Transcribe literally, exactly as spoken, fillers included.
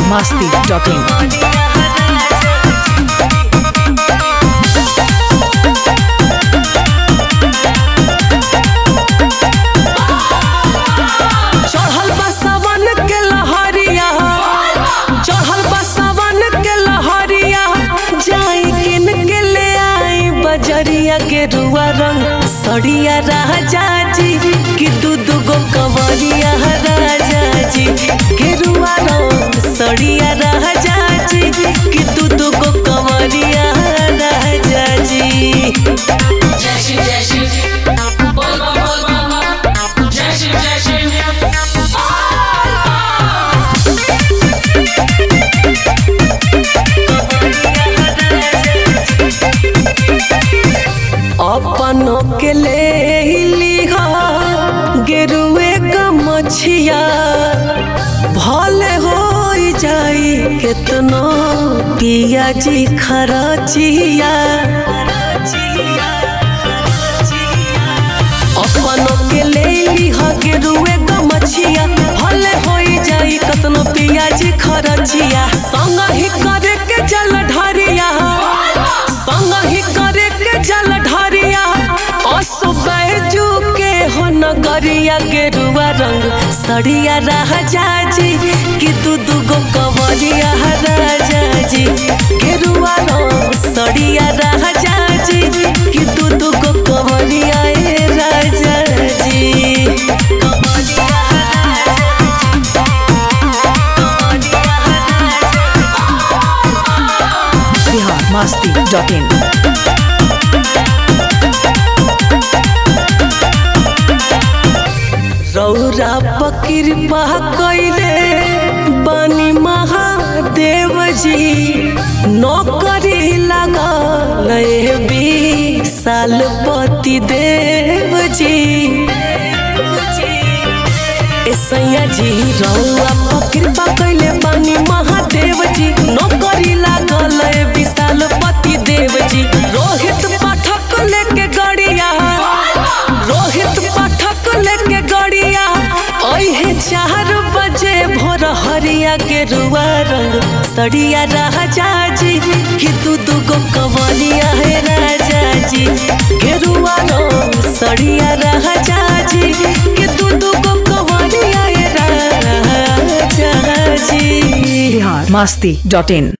masti dot in. बजरिया के रुआ रंग सड़िया राजा जी कि दू दू गो कवरिया राजा जी के रुआ रंग सड़िया राजा जी कि दू दू गो कवरिया राजा जी। जय श्री जय श्री बोल बोल बोल जय श्री जय श्री अपनों के ले लिहा गेरुए का मछिया भले हो जाई कितना पिया जी खरचिया। अपनों के ले लिहा गेरुए का मछिया भले हो जाई कितना पिया जी खरचिया। संग ही करे के जल ढरिया संग ही करे के जल ढरिया बैजू के हो नगरिया के रुआ रंग सड़िया राजा जी कि दू दू गो कवरिया राजा जी के रुआ रंग सड़िया राजा जी कि दू दू गो कवरिया राजा जी। Bihar masti dot in. रौरा पकिरपा कैले बानी महादेव जी नौकरी लगा लए बी साल पति देव जी। सैया जी रौरा पकिरपा कैले बानी महादेव जी नौकरी लगा लए बी साल पति देव जी। रोहित पाठक लेके गड़िया रोहित पाठक लेके गड़िया ओहे चार बजे भोर हरिया के रुआ रंग सड़िया राजा जी कि दू दू गो कवलिया है राजा जी के रुआ रंग सड़िया राजा जी कि दू दू गो कवलिया है राजा जी। Bihar masti dot in.